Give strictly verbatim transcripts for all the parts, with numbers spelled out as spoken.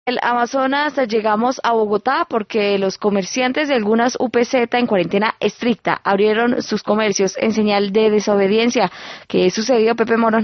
El Amazonas llegamos a Bogotá porque los comerciantes de algunas U P Z en cuarentena estricta abrieron sus comercios en señal de desobediencia. ¿Qué sucedió, Pepe Morón?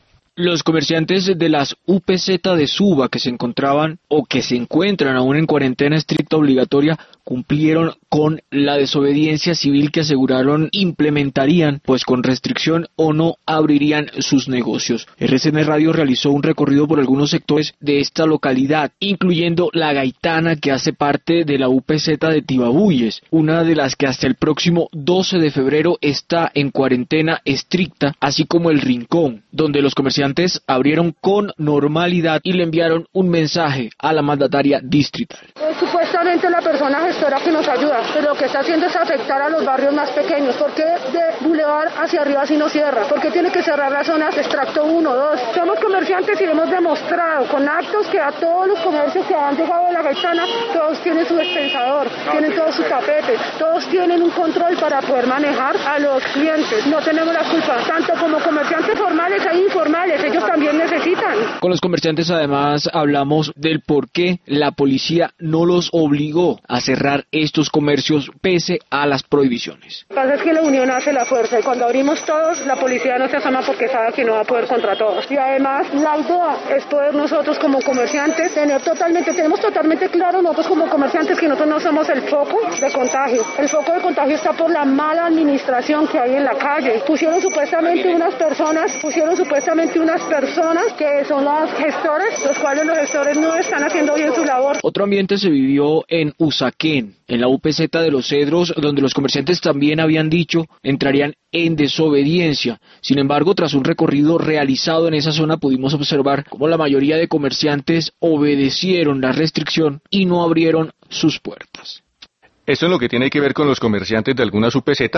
Los comerciantes de las U P Z de Suba que se encontraban o que se encuentran aún en cuarentena estricta obligatoria cumplieron con la desobediencia civil que aseguraron implementarían, pues con restricción o no abrirían sus negocios. R C N Radio realizó un recorrido por algunos sectores de esta localidad, incluyendo La Gaitana, que hace parte de la U P Z de Tibabuyes, una de las que hasta el próximo doce de febrero está en cuarentena estricta, así como El Rincón, donde los comerciantes abrieron con normalidad y le enviaron un mensaje a la mandataria distrital. Eh, supuestamente la persona gestora que nos ayuda, pero lo que está haciendo es afectar a los barrios más pequeños. ¿Por qué de Boulevard hacia arriba si no cierra? ¿Por qué tiene que cerrar las zonas de extracto uno, dos? Somos comerciantes y hemos demostrado con actos que a todos los comercios que han llegado a La Gaitana, todos tienen su dispensador, tienen todos sus tapetes, todos tienen un control para poder manejar a los clientes. No tenemos la culpa, tanto como comerciantes formales e informales, ellos también necesitan. Con los comerciantes además hablamos del por qué la policía no los obligó a cerrar estos comercios pese a las prohibiciones. Lo que pasa es que la unión hace la fuerza y cuando abrimos todos, la policía no se asoma porque sabe que no va a poder contra todos. Y además la idea es poder nosotros como comerciantes tener totalmente, tenemos totalmente claro nosotros como comerciantes que nosotros no somos el foco de contagio. El foco de contagio está por la mala administración que hay en la calle. Pusieron supuestamente unas personas, pusieron supuestamente unas personas que son las gestores, los cuales los gestores no están haciendo bien su labor. Otro ambiente se vivió en Usaquén, en la U P Z de Los Cedros, donde los comerciantes también habían dicho entrarían en desobediencia. Sin embargo, tras un recorrido realizado en esa zona, pudimos observar cómo la mayoría de comerciantes obedecieron la restricción y no abrieron sus puertas. Esto es lo que tiene que ver con los comerciantes de algunas U P Z.